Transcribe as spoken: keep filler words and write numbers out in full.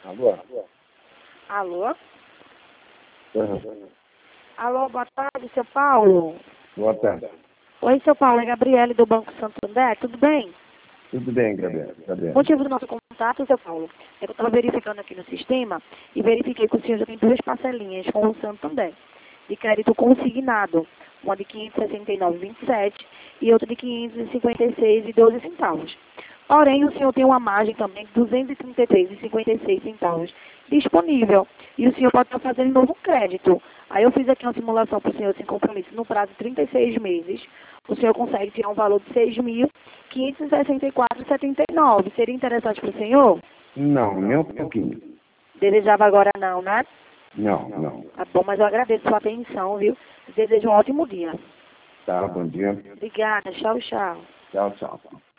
Alô? Alô? Uhum. Alô, boa tarde, seu Paulo. Boa tarde. Oi, seu Paulo, é Gabriele do Banco Santander, tudo bem? Tudo bem, Gabriel? O Gabriel. motivo do nosso contato, seu Paulo, é que eu estava verificando aqui no sistema e verifiquei que o senhor já tem duas parcelinhas com o Santander, de crédito consignado, uma de quinhentos e sessenta e nove vírgula vinte e sete e outra de quinhentos e cinquenta e seis vírgula doze centavos. Porém, o senhor tem uma margem também de duzentos e trinta e três vírgula cinquenta e seis centavos disponível. E o senhor pode estar fazendo novo crédito. Aí eu fiz aqui uma simulação para o senhor sem compromisso. No prazo de trinta e seis meses, o senhor consegue tirar um valor de seis mil quinhentos e sessenta e quatro vírgula setenta e nove. Seria interessante para o senhor? Não, nem um pouquinho. Desejava agora não, né? Não, não. Tá bom, mas eu agradeço a sua atenção, viu? Desejo um ótimo dia. Tá, bom dia. Obrigada. Tchau, tchau. Tchau, tchau.